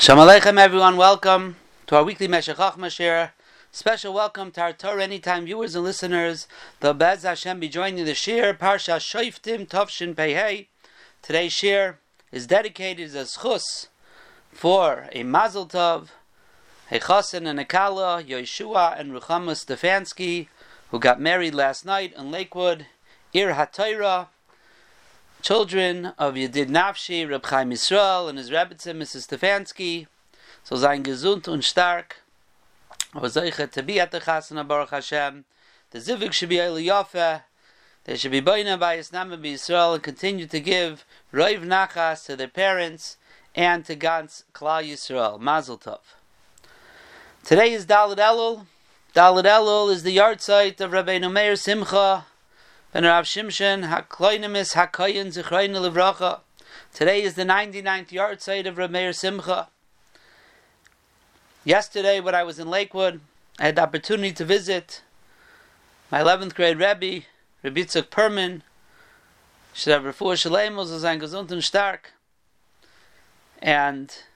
Shalom Aleichem, everyone. Welcome to our weekly Meshech Chochmah Shir. Special welcome to our Torah Anytime viewers and listeners. The Be'ez Hashem be joining the Shir, Parsha Shoftim Tovshin Pei. Today's Shir is dedicated as Chus for a Mazel Tov, a Chosin and a Kala, Yeshua and Ruchama Stefanski, who got married last night in Lakewood, Ir HaTorah. Children of Yedid Nafshi, Reb Chaim Yisrael, and his Rebbetzin, Mrs. Stefanski, so sein gesund und stark. Zeiche to be at the Chasana Baruch Hashem. The Zivug should be Eli Yafeh. They should be Boina by Yisnam and Yisrael and continue to give Roiv Nachas to their parents and to Gans Klal Yisrael. Mazel Tov. Today is Daled Elul. Daled Elul is the yahrzeit of Rabbeinu Meir Simcha Ben Rav Shimshon HaKloinimis HaKoyin Zichroinu Livracha. Today is the 99th yahrzeit of Reb Meir Simcha. Yesterday, when I was in Lakewood, I had the opportunity to visit my 11th grade Rebbe, Rebbe Yitzchak Perman. Should have refuah shalemos, sein gesund und stark. And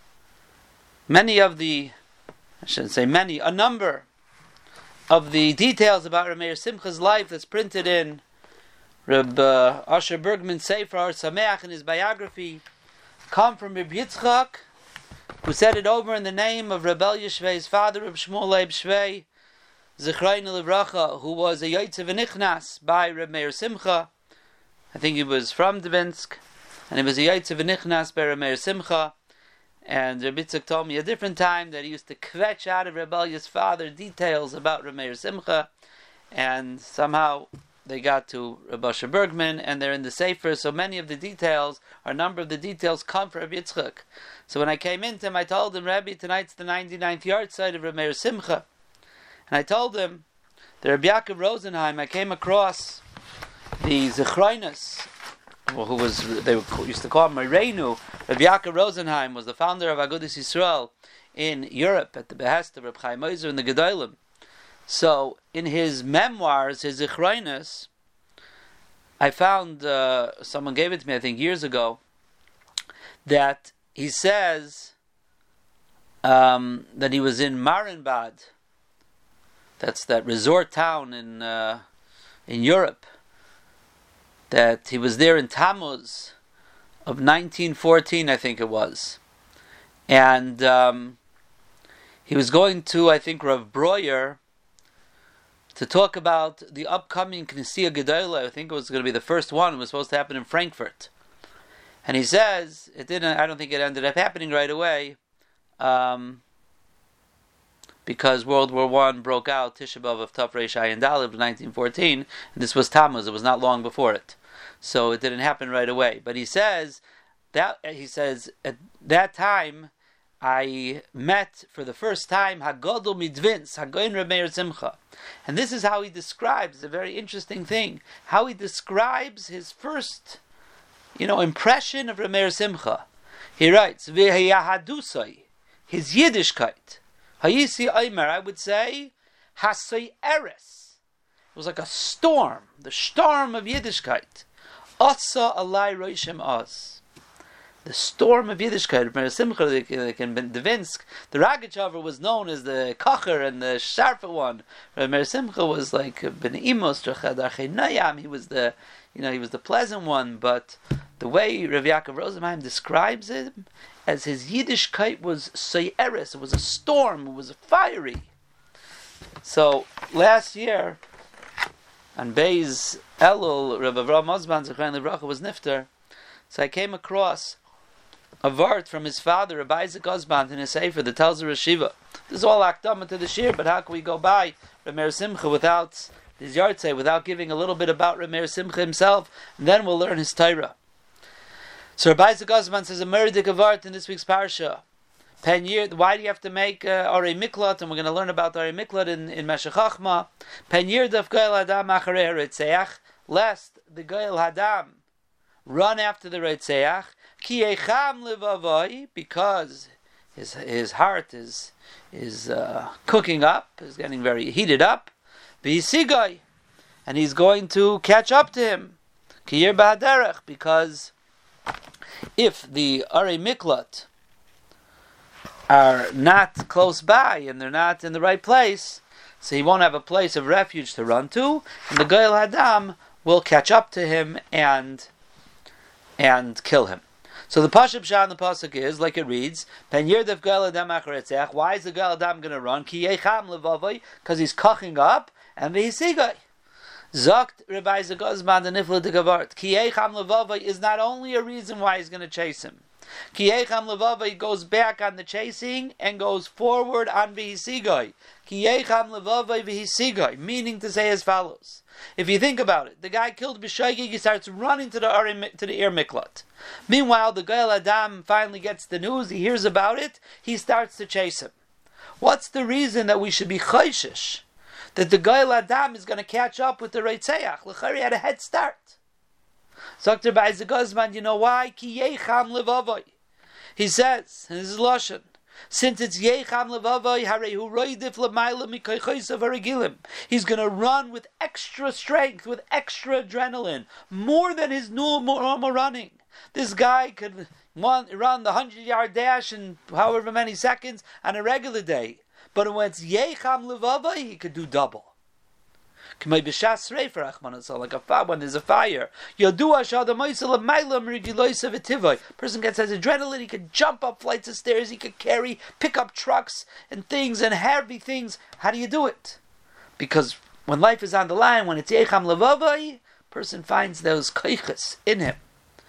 a number of the details about Reb Meir Simcha's life that's printed in Reb Asher Bergman's Sefer Or Sameach in his biography come from Reb Yitzchak, who said it over in the name of Reb Elya Shvei's father, Reb Shmuel Leib Shvei, Zichroinu Livracha, who was a Yotze V'Nichnas by Reb Meir Simcha. I think he was from Dvinsk, and he was a Yotze V'Nichnas by Reb Meir Simcha. And Reb Yitzchak told me a different time that he used to kvetch out of Reb Elya's father details about Reb Meir Simcha, and somehow they got to Reb Asher Bergman, and they're in the Sefer, so many of the details, or a number of the details, come from Reb Yitzchak. So when I came into him, I told him, Rebbe, tonight's the 99th yahrzeit of Reb Meir Simcha. And I told him that Reb Yaakov Rosenheim, I came across the Zichroinus, they used to call him Reinu. Reb Yaakov Rosenheim was the founder of Agudas Yisrael in Europe at the behest of Reb Chaim Ozer and the Gedolim. So in his memoirs, his Zichroinus, I found, someone gave it to me I think years ago, that he says that he was in Marienbad, that's that resort town in Europe, that he was there in Tammuz of 1914, I think it was. And he was going to, I think, Rav Breuer to talk about the upcoming Knessia Gedola. I think it was going to be the first one. It was supposed to happen in Frankfurt. And he says, it didn't. I don't think it ended up happening right away, because World War I broke out, Tisha B'Av of Tav Reish Ayin Daled of 1914, and this was Tammuz. It was not long before it. So it didn't happen right away. But he says at that time I met for the first time Hagodol Midvins, Hagoyin Reb Meir Simcha. And this is how he describes, a very interesting thing, how he describes his first, impression of Reb Meir Simcha. He writes, V'hayahadusai, his Yiddishkeit. Hayisi Eimer, I would say, Hasai Eres. It was like a storm, the storm of Yiddishkeit. Asa alai roishem az. The storm of Yiddishkeit. Reb Meir Simcha, like in Dvinsk, the Ragachover was known as the Kocher and the sharper one. Reb Meir Simcha was like Ben Imos Drachad Archenayam. He was the, he was the pleasant one. But the way Rav Yaakov Rosenheim describes him, as his Yiddishkeit was Seyeres, it was a storm, it was fiery. So last year, on Beis Elul, Rav Avraham Osman Zichroinu Livracha was nifter. So I came across a vart from his father, Rabbi Isaac Osman, in his sefer that tells the Reshiva. This is all akdama to the shir, but how can we go by Reb Meir Simcha without his yahrzeit, without giving a little bit about Reb Meir Simcha himself, and then we'll learn his Torah. So Rabbi Isaac Osman says a meridik vart in this week's parsha. Why do you have to make Arei Miklat? And we're going to learn about Arei Miklat in Meshech Chochmah. Penir daf Goel Hadam acharei Retzeach, lest the Goel Hadam run after the Retzeach. Ki echam levavoi, because his heart is cooking up, is getting very heated up. V'yisigai, and he's going to catch up to him. Ki yir b'haderech, because if the Arei Miklat are not close by and they're not in the right place, so he won't have a place of refuge to run to, and the Goel Hadam will catch up to him and kill him. So the Pashup Shah in the Pasuk is, like it reads, Pen Yirdev Goel Hadam Acharetzech. Why is the Goel Hadam going to run? Ki Yecham Levavai, because he's koching up, and V'Hisigai. Zokt Rabbi Zagozman the Nifla de Gavart. Ki Yecham Levavai is not only a reason why he's going to chase him. Ki Yecham Levavai goes back on the chasing and goes forward on V'Hisigai. Ki Yecham Levavai V'Hisigai, meaning to say as follows. If you think about it, the guy killed B'Shaygig, he starts running to the Ir Miklat. Meanwhile, the Goel Hadam finally gets the news, he hears about it, he starts to chase him. What's the reason that we should be chayshish? That the Goel Hadam is going to catch up with the Reitzeach. L'chari had a head start. Dr. Ba'izah Guzman, you know why? Ki Yecham Levavai. He says, and this is Lashon, since it's Yecham Levavai, Harehu Roidif L'mayla Mikoychoysav Haragilim. He's going to run with extra strength, with extra adrenaline, more than his normal running. This guy could run the 100-yard dash in however many seconds on a regular day. But when it's Yecham Levavai, he could do double. Like when there's a fire. Person gets his adrenaline, he could jump up flights of stairs, he could pick up trucks and things and heavy things. How do you do it? Because when life is on the line, when it's Yecham Levavai, person finds those koiches in him.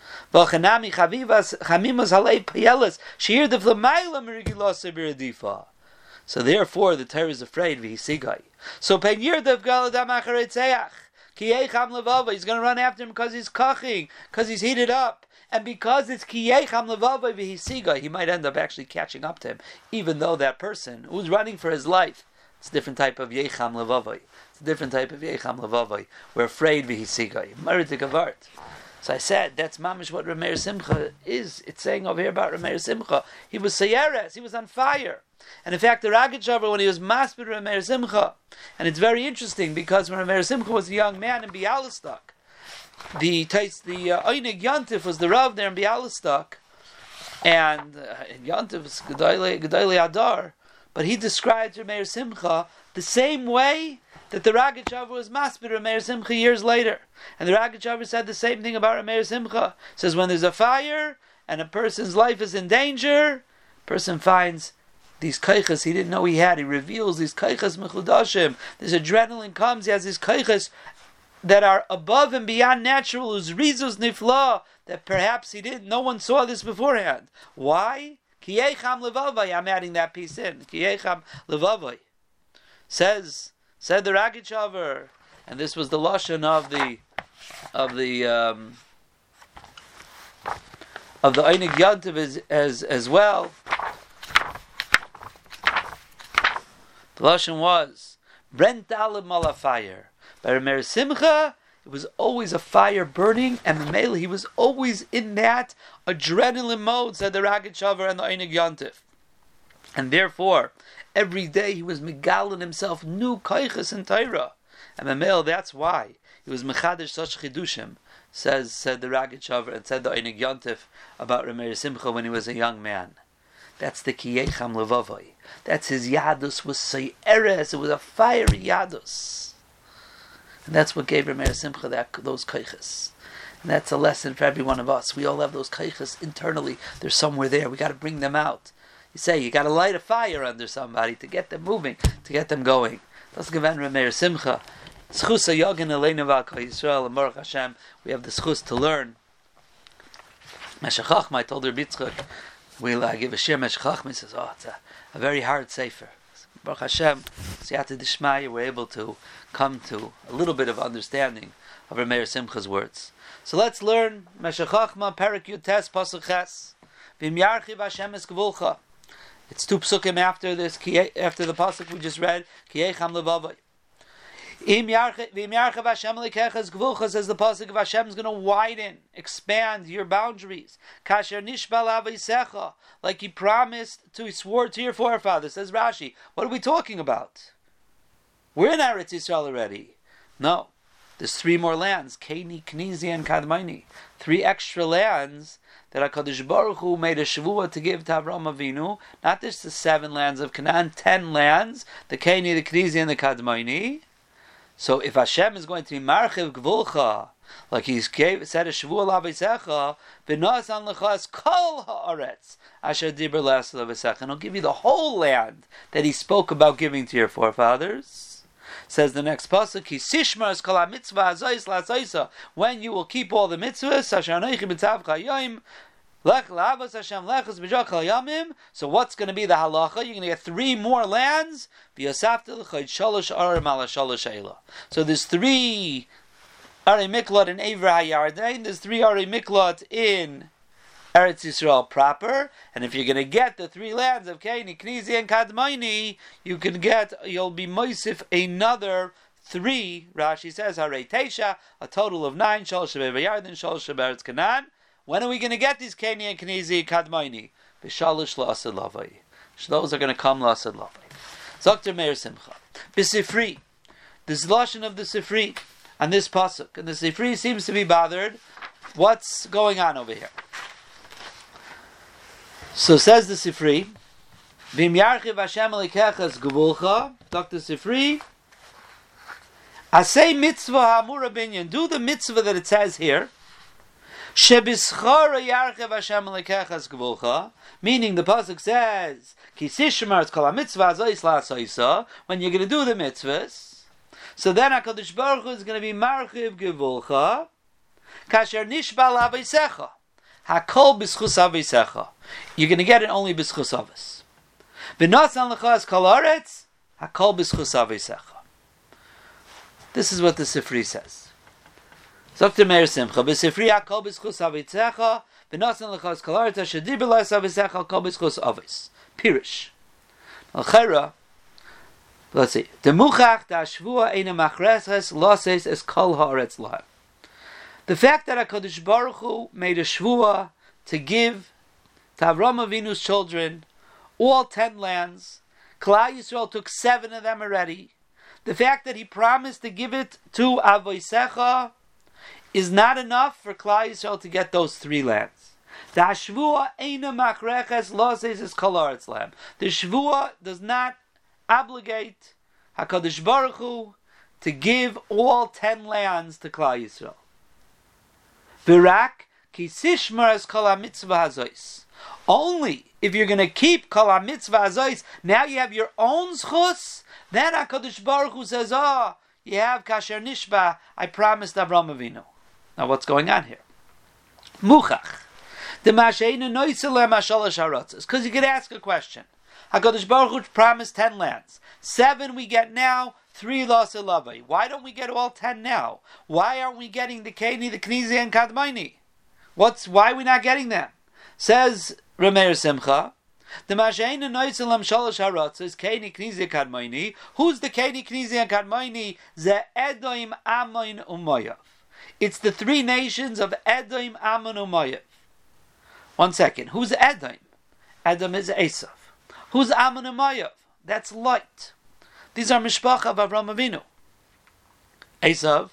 So therefore, the Torah is afraid. V'Hisigai. So Pen Yirdev Goel Hadam Acharetzech. Ki Yecham Levavai. He's going to run after him because he's koching, because he's heated up, and because it's Ki Yecham Levavai V'Hisigai, he might end up actually catching up to him, even though that person who's running for his life, it's a different type of Yecham Levavai. It's a different type of Yecham Levavai. We're afraid V'Hisigai. Merit Gavart. So I said, that's mamish what Rameir Simcha is. It's saying over here about Rameir Simcha. He was Sayeres, he was on fire. And in fact, the Ragatchover, when he was maspid Rameir Simcha, and it's very interesting because when Rameir Simcha was a young man in Bialystok, the Einig Yontif was the Rav there in Bialystok, and Yontif was Gedali Adar, but he described Rameir Simcha the same way that the Ragatchover was maspid Rameir Simcha years later. And the Ragatchover said the same thing about Rameir Simcha. It says when there's a fire and a person's life is in danger, person finds these kaiches he didn't know he had. He reveals these kaiches mechudashim. This adrenaline comes. He has these kaiches that are above and beyond natural. Whose rizus nifla that perhaps no one saw this beforehand. Why? Ki Yecham Levavai. I'm adding that piece in. Ki Yecham Levavai. Said the Ragatchover, and this was the lashon of the Einig Yontiv as well. The lashon was Brent Alim ala fire. By Rameir Simcha, it was always a fire burning, and the male he was always in that adrenaline mode. Said the Ragatchover and the Einig Yontiv, and therefore every day he was megalin himself new koiches in Torah, and the male that's why he was mechadish such chidushim. Said the Ragatchover and said the Einig Yontif about Rameir Simcha when he was a young man. That's the Ki Yecham Levavai. That's his Yadus was Sayeres. It was a fiery Yadus. And that's what gave Rameir Simcha those kaiches. And that's a lesson for every one of us. We all have those kaiches internally. They're somewhere there. We got to bring them out. You say you got to light a fire under somebody to get them moving, to get them going. Let's give Rameir Simcha. Schus Yogin Elena Valka Yisrael and Baruch Hashem. We have the schus to learn. Meshech Chochma, I told her Bitzchak, we'll give a shir Meshech Chochma. He says, it's a very hard sefer. Baruch Hashem, Siyata Dishmaya, we're able to come to a little bit of understanding of Rameir Simcha's words. So let's learn Meshech Chochma, Perek Yutes, Pasuk Ches. V'im Yarchiv Hashem es Gevulcha. It's two psukim after the pasuk we just read. Ki Yecham Levavai. V'im Yarchiv Hashem Lekeches Gevulcha, says the pasuk of Hashem is going to widen, expand your boundaries. Kasher Nishbal Aveisecha, like He promised He swore to your forefathers. Says Rashi. What are we talking about? We're in Eretz Yisrael already. No, there's three more lands: Keni, Knizi, and Kadmoni. Three extra lands that HaKadosh Baruch Hu made a Shavua to give to Avraham Avinu, not just the 7 lands of Canaan, 10 lands, the Keni, the Knizi, and the Kadmoni. So if Hashem is going to be Marchiv Gvulcha, like He said a Shavua L'Avisecha, V'nasan L'chas Kol Ha'aretz, Asher Dibur L'Asel L'Avisecha, and He'll give you the whole land that He spoke about giving to your forefathers. Says the next pasuk, Kisishmar Kol HaMitzvah Azois L'Azoisa, when you will keep all the mitzvahs, Asher Anochi B'Tzavcha Yoim, Lech L'Avos Hashem Lechus B'Jachal Yamim. So what's going to be the halacha? You're going to get 3 more lands. V'Yosafta L'Chayt Shalosh Arim Ala Shalosh Eila. So there's 3 Arei Miklot in Eivra HaYarden. There's 3 Arei Miklot in Eretz Yisrael proper, and if you're going to get the 3 lands of Keni, Knizi, and Kadmoni, you'll be moisif another 3. Rashi says Harei Teisha, a total of 9. Shalosh B'Yarden, Shalosh B'Eretz Canaan. When are we going to get these Keni and Knizi, Kadmoni? B'Shalosh L'Asad Lavai. Those are going to come L'Asad Lavai. Dr. Meir Simcha. B'Sifri. This lashon of the Sifri on this pasuk, and the Sifri seems to be bothered. What's going on over here? So says the Sifri, V'im yarchiv Hashem Elikechas Gevulcha, Dr. Sifri, Asay mitzvah ha'amura binyan, do the mitzvah that it says here, Shebischara yarchiv Hashem Elikechas Gevulcha, meaning the pasuk says, Ki sishmar kol ha'mitzvah azois la'asoisa, when you're going to do the mitzvahs, so then HaKadosh Baruch Hu is going to be marchiv Gevulcha, kasher nishba l'aveisecha, Hakol b'schus avisecha. You're going to get it only b'schus avis. V'nasan l'chas kol haaretz, hakol b'schus avisecha. This is what the Sifri says. Dr. Meir Simcha, b'Sifri hakol b'schus avisecha, v'nasan l'chas kol haaretz, asher dibur l'as avisecha, hakol b'schus avis. Pirish. L'chera, let's see. Demuchach da'ashvua eina machreses loses es kol haaretz lahem. The fact that HaKadosh Baruch Hu made a shvuah to give to Avraham Avinu's children all 10 lands, Klal Yisrael took 7 of them already. The fact that He promised to give it to Avoisecha is not enough for Klal Yisrael to get those 3 lands. The shvuah eina machreches loses es kol haaretz lahem. The shvuah does not obligate HaKadosh Baruch Hu to give all 10 lands to Klal Yisrael. Virak ki sishmar kol ha'mitzvah hazois. Only if you're going to keep kol ha'mitzvah hazois, now you have your own schus. Then HaKadosh Baruch Hu says, you have kasher nishba, I promised Avraham Avinu. Now what's going on here? Muchach. The masheinu noisele mashalosh haratzos. Because you could ask a question. HaKadosh Baruch Hu promised 10 lands. 7 we get now, 3 L'Aseh Lavai. Why don't we get all 10 now? Why aren't we getting the Keni, the Knizi, and Kadmoni? Why are we not getting them? Says Rameir Simcha, the Masheinu Noiselam Shalosh Haratzos, Keni, Knizi, Kadmoni. Who's the Keni, Knizi, and Kadmoni? Ze Edom, Ammon, Umayav. It's the 3 nations of Edom, Ammon, Umayav. 1 second. Who's Edom? Edom is Esav. Who's Ammon, Umayav? That's light. These are Mishpacha of Avraham Avinu. Esav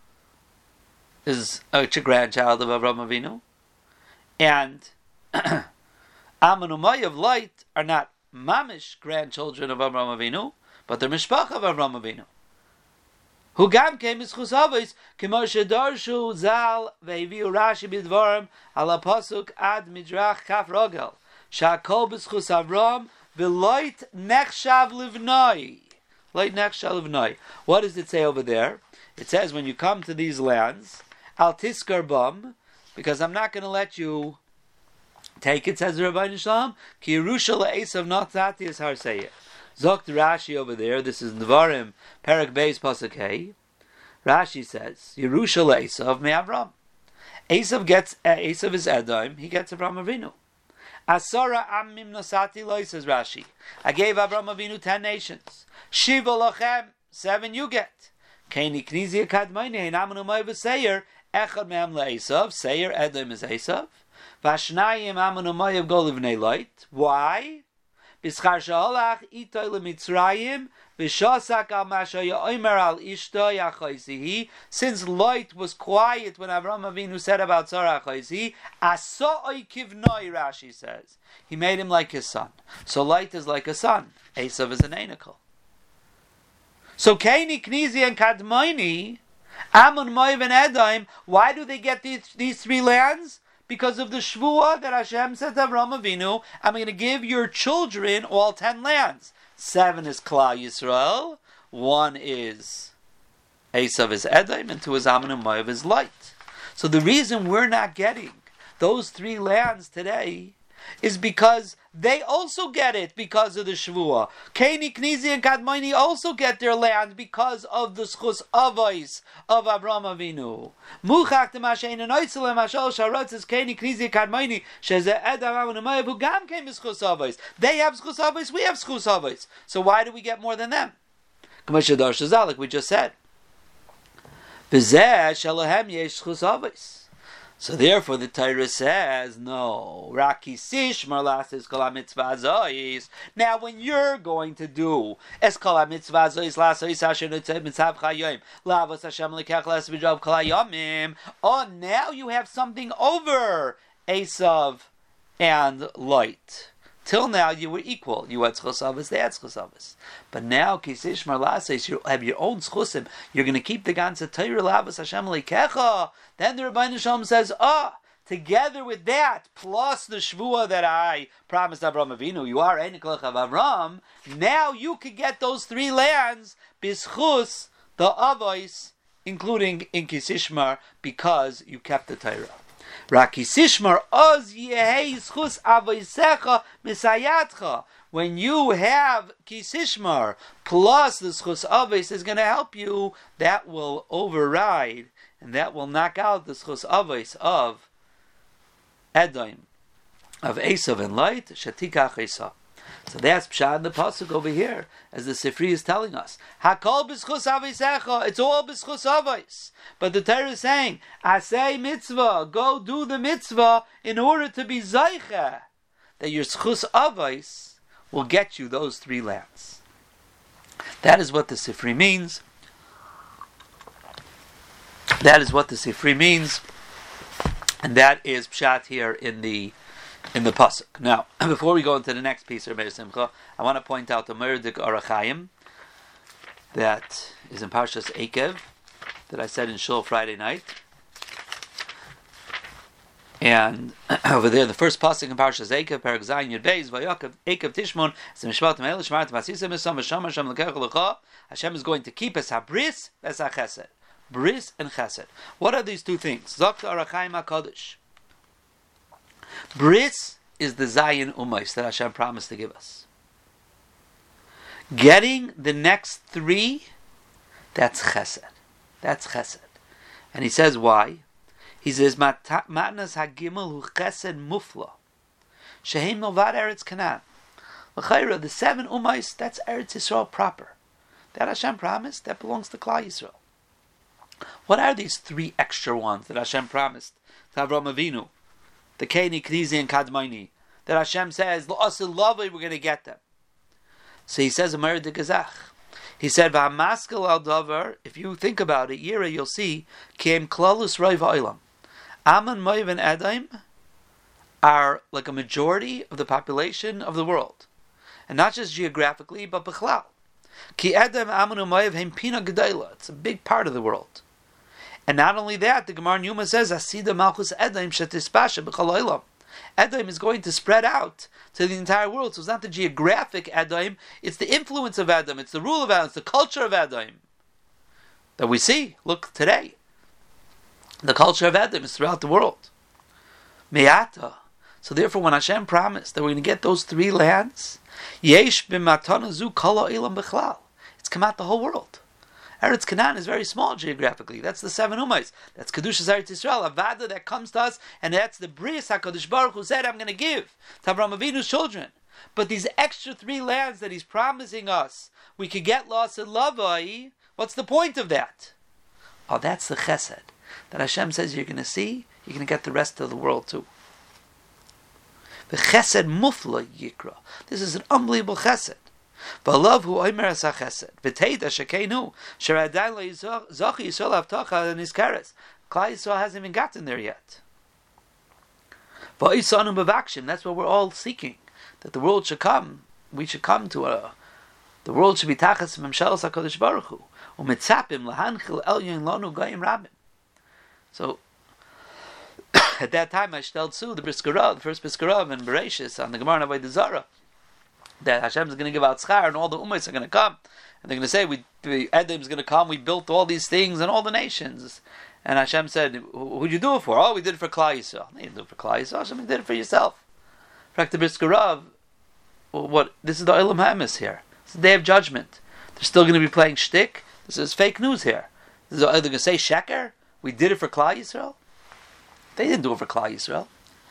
is a grandchild of Avraham Avinu. And Ammon Umayav, light, are not mamish grandchildren of Avraham Avinu, but they're Mishpacha of Avraham Avinu. Who gam came is Chusavos, Kemoshe Darshu Zal, Ve'eviu Rashi Bidvarim, Ala Pasuk Ad Midrach Kaf Rogel, Sha'kol B'schus Avram, V'loit Nechshav Livnoi. Light Nechshav Livnoi. What does it say over there? It says when you come to these lands, Al Tiskar Bam, because I'm not going to let you take it, says the Rabbi Shalom, Ki Yerusha Le'esav Natzati is Har Seir. Zokt Rashi over there, this is Nevarim, Perek Beis Pasuk Hey. Rashi says, Yerusha Le'esav Me Avram. Esav is Edom, he gets Avraham Avinu. Asara Amim Nosati Loi, says Rashi. I gave Avraham Avinu 10 nations. Shiva Lochem, 7 you get. Keni Knizi Kadmoni, and Ammon Umayav Seir, Echad Me'am Le'esav, Seir Edom is Esav. Vashnayim Ammon Umayav go Livnei Light. Why? B'schar she'olach itoy leMitzrayim v'shosak al mashaya omer al ishto yachoisihi. Since Lot was quiet when Avraham Avinu said about Sarah Choisi, asoi kivnoi, Rashi says. He made him like his son. So Lot is like a son. Esav is an anical. So Kaini, Knizi, and Kadmoni, Ammon, Moav, and Edom, why do they get these three lands? Because of the Shvuah that Hashem said to Avraham Avinu, I'm going to give your children all 10 lands. 7 is Klal Yisrael, 1 is Esav is Edom, and 2 is Ammon and Moav is Lot. So the reason we're not getting those 3 lands today is because they also get it because of the Shvuah. Kaini, Knizi, and Kadmoni also get their land because of the Schus Avos of Avraham Avinu. Muchach T'mashein and Oitzel Mashal Sharot is Kaini, Knizi, and Kadmoni Sheze Edom Ammon and Moav who Gam came with Schus Avos. They have Schus Avos, we have Schus Avos. So why do we get more than them? K'mashadar Shazal, like we just said. B'zeh Shalahem Yesh Schus Avos. So therefore, the Torah says, no, Raki Sish Marlas is Kol HaMitzvah Zois. Now, when you're going to do Es Kol HaMitzvah Zois Lasois Hashem Nutzev Mitzav Chayim Lavos Hashem Lekech Les B'Jov Kol HaYomim. Oh, now you have something over Esav and Lot. Till now, you were equal. You had Schosavas, they had Schosavas. But now, Kisish Marlases, you have your own Schosim. You're going to keep the ganze Torah Lavos Hashem Lekecha. Then the Rebbeinu Shalom says, together with that, plus the Shvuah that I promised Avraham Avinu, you are Eniklach of Avram, now you could get those 3 lands, Bischus, the Avos, including in Kisishmar, because you kept the Torah. Rakisishmar oz yehei schus avoisecha misayatcha. When you have kisishmar plus the schus avos is going to help you, that will override and that will knock out the schus avos of Edom, of Esav and Lot. Shatikach Esav. So that's pshat in the pasuk over here, as the Sifri is telling us. Hakol b'schus avisecha, it's all b'schus avos. But the Torah is saying, Asay mitzvah, go do the mitzvah in order to be zaycha, that your schus avos will get you those 3 lands. That is what the Sifri means. That is what the Sifri means, and that is pshat here in the pasuk. Now, before we go into the next piece of Meir Simcha, I want to point out the Merdik Arachayim that is in Parshas Ekev that I said in Shul Friday night. And over there, the first pasuk in Parshas Ekev, Perek Zayin Yud Beis, Vayakav Ekev Tishmon, Zemishvatim El Shmart Vasisa Misam V'Sham Hashem L'Kech L'Cha. Hashem is going to keep us habris as a chesed, bris and chesed. What are these 2 things? Zok Arachayim HaKadosh. Bris is the Zayin Umais that Hashem promised to give us. Getting the next 3, that's chesed. That's chesed. And he says why? He says, Matnas HaGimel Hu Chesed Mufla. Shehem Milvad Eretz Canaan. L'chayra, the 7 Umais, that's Eretz Yisrael proper. That Hashem promised, that belongs to Klal Yisrael. What are these 3 extra ones that Hashem promised to Avraham Avinu? The Kaini, Knizi, and Kadmoni, that Hashem says, L'Asil Lavai, we're going to get them. So he says, Amar de Gazach. He said, V'hamaskel al davar, if you think about it, Yira, you'll see, Kiem Klalus Roi V'olam. Ammon, Moav, and Edom are like a majority of the population of the world. And not just geographically, but B'chlal. Ki Edom, Ammon, and Moav, Heim Pina Gedayla. It's a big part of the world. And not only that, the Gemara Yuma says, Asida Malchus Edom Shetispasha B'chol Olam. Edom is going to spread out to the entire world. So it's not the geographic Edom, it's the influence of Edom, it's the rule of Edom, it's the culture of Edom that we see. Look, today. The culture of Edom is throughout the world. Me'ata. So therefore, when Hashem promised that we're going to get those 3 lands, Yesh b'matana zu kol ha'olam b'chlal. It's come out the whole world. Eretz Canaan is very small geographically. That's the 7 Umais. That's Kedushas Eretz Yisrael, a vada that comes to us, and that's the bris HaKadosh Baruch Hu said, I'm going to give to Avraham Avinu's children. But these extra 3 lands that He's promising us, we could get lost in Lavai. What's the point of that? Oh, that's the chesed that Hashem says you're going to see. You're going to get the rest of the world too. The chesed mufla yikra. This is an unbelievable chesed. V'alav hu omer as chesed. V'teida shekenu sheradan lo zachi yisrael avtacha and his kares. Klal Yisrael hasn't even gotten there yet. V'isanu b'vakshim. That's what we're all seeking. That the world should come. We should come to the world should be tachas memshalas HaKadosh Baruch Hu. U'mitzapim lahanchil elyon lanu goyim rabim. So, at that time, I stelled Su, the first Briskarav and Bereshis on the Gemara Avodah Zarah, that Hashem is going to give out schar and all the ummahs are going to come. And they're going to say, Edom is going to come, we built all these things and all the nations. And Hashem said, who'd you do it for? Oh, we did it for Klal Yisrael. You didn't do it for Klal Yisrael, Hashem, you did it for yourself. In fact, the Briskarav, this is the Olam Hamas here. It's the Day of Judgment. They're still going to be playing shtick. This is fake news here. They're going to say, Sheker? We did it for Klal Yisrael? They didn't do it for Klal Yisrael.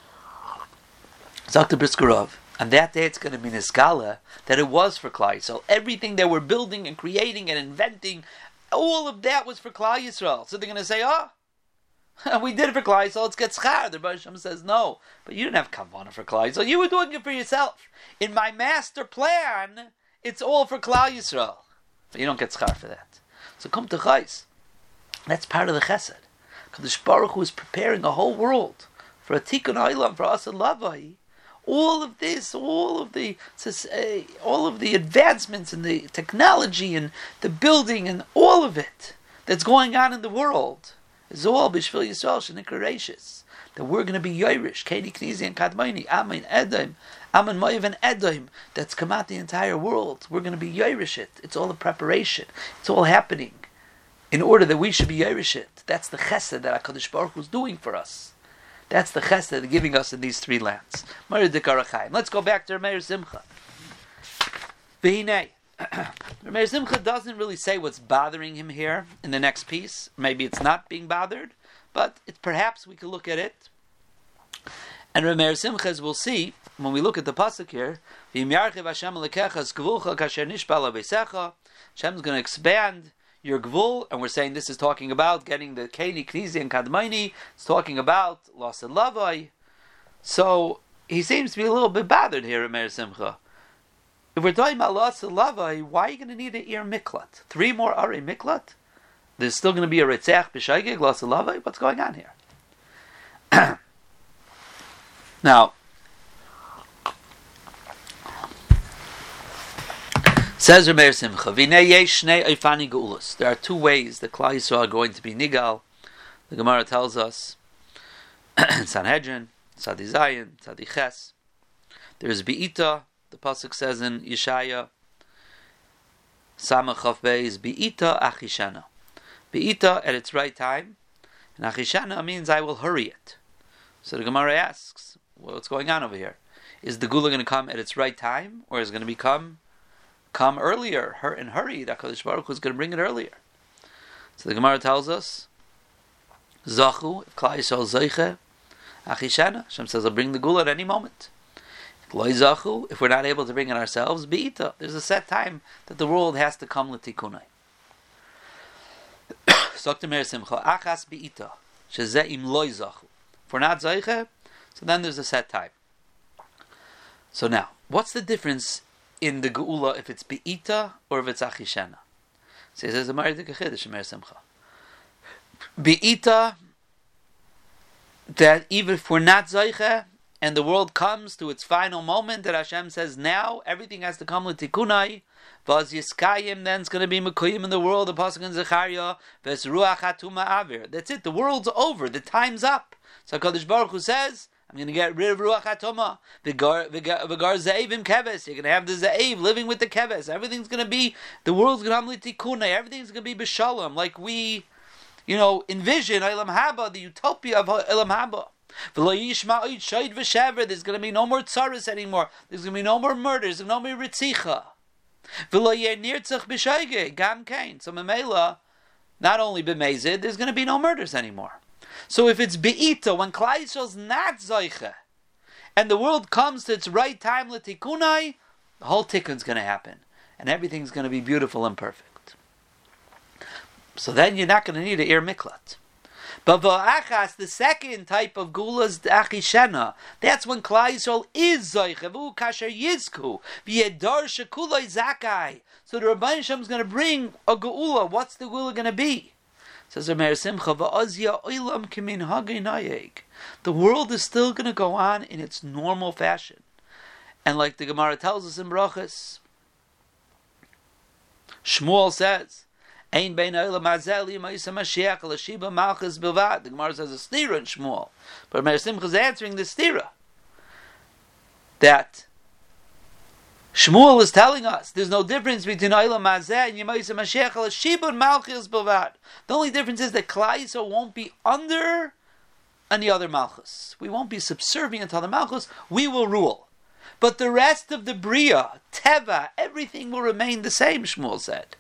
Dr. Briskerov. On that day, it's going to be Niskala that it was for Klal Yisrael. Everything they were building and creating and inventing, all of that was for Klal Yisrael. So they're going to say, we did it for Klal Yisrael, let's get schar. The Rebbe Hashem says, no, but you didn't have kavanah for Klal Yisrael. You were doing it for yourself. In my master plan, it's all for Klal Yisrael. But you don't get schar for that. So come to Chais. That's part of the chesed. Kadosh Baruch Hu is preparing a whole world for a tikkun olam, for us and lavai. All of this, all of the advancements in the technology and the building and all of it that's going on in the world is all b'shvil Yisrael shenikra reishis. That we're going to be Yoirish, Keni Knizi and Kadmoni, Amin Edom, Amin Moav and Edom. That's come out the entire world. We're going to be Yoirish it. It's all a preparation. It's all happening in order that we should be Yoirish it. That's the chesed that HaKadosh Baruch Hu is doing for us. That's the chesed they're giving us in these three lands. Let's go back to Meir Simcha. V'hinei. Meir Simcha doesn't really say what's bothering him here in the next piece. Maybe it's not being bothered, but perhaps we could look at it. And Meir Simcha, as we'll see, when we look at the pasuk here, Hashem's going to expand your gvul, and we're saying this is talking about getting the Keni, Knizi, and Kadmaini. It's talking about loss and lavai. So he seems to be a little bit bothered here at Meir Simcha. If we're talking about loss and lavai, why are you going to need an ir miklat? 3 more are miklat? There's still going to be a retzach b'shaygig, loss and lavai? What's going on here? Now, says Meir Simcha, there are 2 ways that Klal Yisrael are going to be nigal. The Gemara tells us in Sanhedrin, Tzadi Zayin, Tzadi Ches. There is Be'ita, the pasuk says in Yeshaya, Samach Chav Beis, Be'ita Achishana. Be'ita at its right time, and Achishana means I will hurry it. So the Gemara asks, what's going on over here? Is the Gula going to come at its right time, or is it going to come earlier, and hurry, that HaKadosh Baruch Hu is going to bring it earlier? So the Gemara tells us, Zachu, if Klal Yisrael Zeiche, Achishana, Hashem says, I'll bring the Gula at any moment. Loi Zachu, if we're not able to bring it ourselves, Be'ita, there's a set time that the world has to come l'tikunai. Dr. Meir Simcha, Achas Be'ita, Shezeh im Loi Zachu. If we're not Zeiche, so then there's a set time. So now, what's the difference in the Geula if it's Be'ita or if it's Achishana? So he says, Meir Simcha. Be'ita, that even if we're not Zeiche, and the world comes to its final moment, that Hashem says, now everything has to come with Tikunai, Vaz Yiskayim, then it's going to be Mekuyim in the world, the Pasuk in Zechariah, Ves Ruach HaTuma Avir. That's it, the world's over, the time's up. So HaKadosh Baruch Hu says, I'm going to get rid of Ruach HaTuma. V'gar Ze'evim Keves. You're going to have the Ze'ev living with the Keves. Everything's going to be, the world's going to have Tikunai. Everything's going to be B'Shalom, like we, envision Olam Haba, the utopia of Olam Haba. There's going to be no more tsaris anymore. There's going to be no more murders, no more ritzicha. So Memela, not only b'mezid, there's going to be no murders anymore. So if it's be'ita, when Klal Yisrael's not zoiche, and the world comes to its right time l'tikunai, the whole tikkun's going to happen, and everything's going to be beautiful and perfect. So then you're not going to need an ir miklat. But v'achas, the second type of gula is achishena. That's when Klal Yisrael is zoicha. V'u kasher yizku. V'yedar shekuloi zakai. So the Rebbeinu Shem is going to bring a geula. What's the geula going to be? Says Meir Simcha, v'azya oilam kimin hagei nayeg. The world is still going to go on in its normal fashion. And like the Gemara tells us in Brachas, Shmuel says, Ein bein oilam azeli ma'isa Mashiach l'shiba malchus bilvad. The Gemara says a stira in Shmuel. But Meir Simcha is answering the stira. That Shmuel is telling us there's no difference between oilam azeh and Yemaisa Mashiach l'shiba malchus bilvad. The only difference is that Klal Yisrael won't be under any other malchus. We won't be subservient to the malchus. We will rule. But the rest of the Bria, Teva, everything will remain the same, Shmuel said.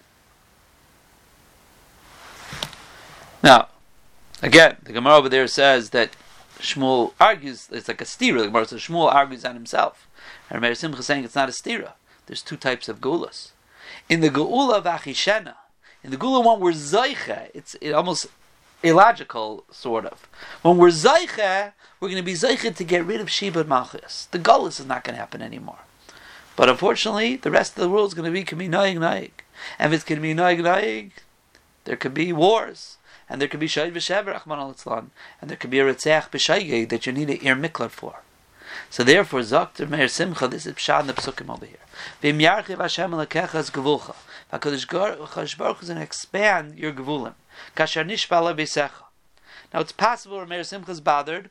Now, again, the Gemara over there says that Shmuel argues, it's like a stira. The Gemara says Shmuel argues on himself. And Meir Simcha is saying it's not a stira. There's two types of gulas. In the geula of Achishena, in the geula one we're zayche, it's almost illogical, sort of. When we're zayche, we're going to be zayche to get rid of Sheba and Malchus. The gullus is not going to happen anymore. But unfortunately, the rest of the world is going to be noig noig. And if it's going to be noig noig, there could be wars. And there could be Shayd v'Shever, Achman al-Itzlan. And there could be a Ritzach b'Shaygei that you need an Ir Miklat for. So therefore, Zakter Meir Simcha, this is Pshat in the Psukim over here. V'im yarchiv Hashem l'kechas gevulcha. HaKadosh Baruch is going to expand your gevulim. Kasher nishpa le'besecha. Now it's possible Meir Simcha is bothered.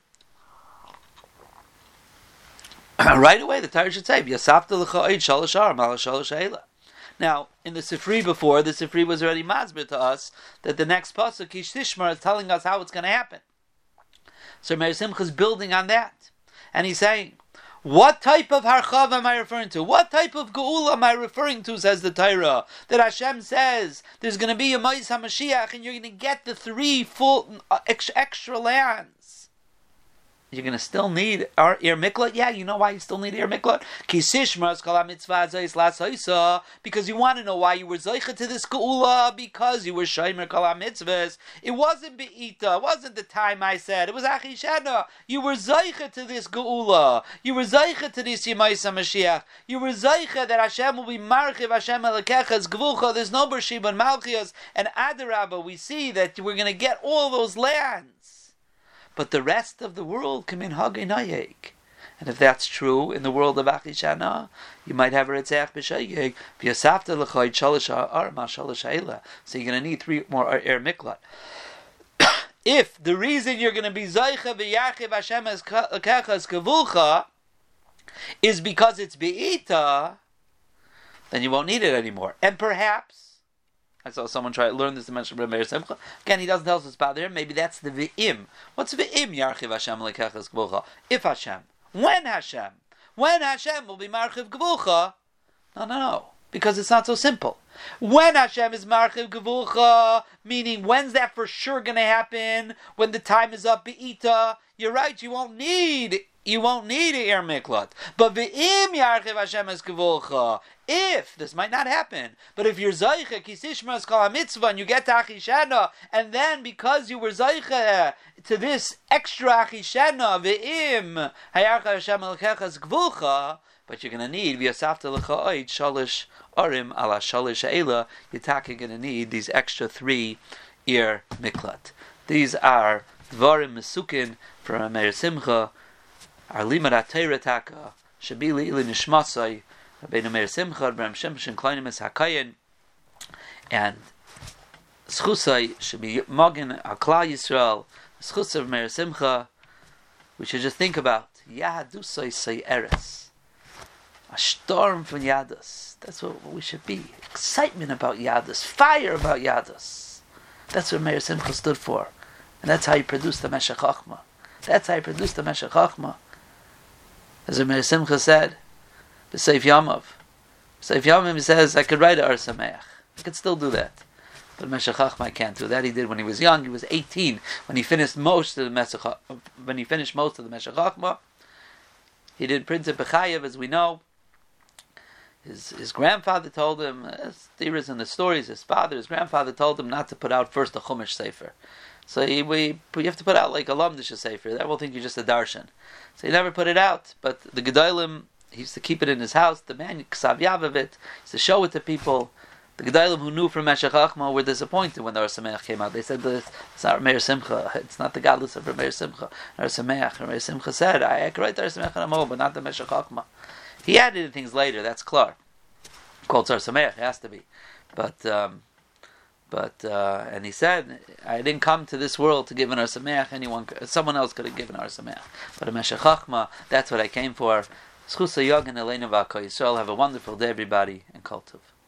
Right away, the Torah should say, V'yasafta l'cha oid shalosh aram ala shalosh ha'ela. Now, in the Sifri before, the Sifri was already masbir to us that the next pasuk, Ish Tishmar, is telling us how it's going to happen. So Meir Simcha is building on that. And he's saying, what type of harchav am I referring to? What type of geula am I referring to, says the Torah? That Hashem says, there's going to be a Ma'is HaMashiach, and you're going to get the 3 full extra lands. You're going to still need our Ir Miklat? Yeah, you know why you still need Ir Miklat? Because you want to know why you were Zoicha to this Geula, because you were Shomer Kol HaMitzvahs. It wasn't Be'ita, it wasn't the time I said, it was Achishena. You were Zoicha to this Geula. You were Zoicha to this Yemais HaMashiach. You were Zoicha that Hashem will be Marchiv Hashem Elekechas Gvulcha. There's no Bershiba and Malchias. And Adarabba, we see that we're going to get all those lands. But the rest of the world come in Hagei Nayeg. And if that's true, in the world of Achishana, you might have a Ritzach B'Shayeg, V'yasafta l'choid shalosh arma shalosh ha'ela. So you're going to need 3 more Ir Miklat. If the reason you're going to be Zaycha v'yachiv Hashem kechas kevulcha is because it's Be'ita, then you won't need it anymore. And perhaps, I saw someone try to learn this dimension from Meir Simcha. Again, he doesn't tell us what's bother him. Maybe that's the V'im. What's V'im Yarchiv Hashem Lekechas Gvulcha? If Hashem. When Hashem? When Hashem will be Marchiv Gvulcha? No. Because it's not so simple. When Hashem is Marchiv Gevulcha, meaning when's that for sure going to happen? When the time is up, Be'ita. You're right, you won't need Ir Miklat. But Ve'im Yarchiv Hashem es Gevulcha. If, this might not happen, but if you're Zaycha, Kisishmas Kol HaMitzvah, and you get to Achishena, and then because you were Zaycha to this extra Achishena, Ve'im Hayarchiv Hashem Elkechas Gevulcha, but you're going to need V'yasafta l'cha oid shalish arim ala shalish ha'ela. You're going to need these extra 3 Ir Miklat. These are Dvarim Mesukin from Meir Simcha. Our Limad HaTeirah Taka Shabili Ili Nishmasai Rabbeinu Meir Simcha Rabbeinu Shimshon Kleinimus HaKayin, and Schusai should be Magin HaKlal Yisrael. Schusai of Meir Simcha, we should just think about Yahadusai Sayeres. A storm from Yadus. That's what we should be. Excitement about Yadus. Fire about Yadus. That's what Meir Simcha stood for. And that's how he produced the Meshech Chochmah. That's how he produced the Meshech Chochmah. As Meir Simcha said, B'Seif Yamav. B'Seif Yamav, he says, I could write a Or Sameach. I could still do that. But Meshech Chochmah I can't do that. He did when he was young. He was 18 when he finished most of the Meshech Chochmah. He did print it B'Chayev, as we know. His grandfather told him, there is in the stories, his grandfather told him not to put out first the Chumash Sefer. So you have to put out like a Lamdish Sefer. That will think you're just a darshan. So he never put it out. But the Gedolim, he used to keep it in his house. The man Ksav Yav he used to show it to people. The Gedolim who knew from Meshech Chochmah were disappointed when the Or Sameach came out. They said, it's not Meir Simcha. It's not the godless of Meir Simcha. Or Sameach. Meir Simcha said, I can write the Or Sameach and Amo, but not the Meshech Chochmah. He added things later, that's klar. Called Or Sameach, it has to be. But and he said, I didn't come to this world to give an Or Sameach. Someone else could have given Or Sameach. But a Meshech Chochmah, that's what I came for. Schus Yog and Elena V'Ako Yisrael. Have a wonderful day, everybody, and Kol Tov.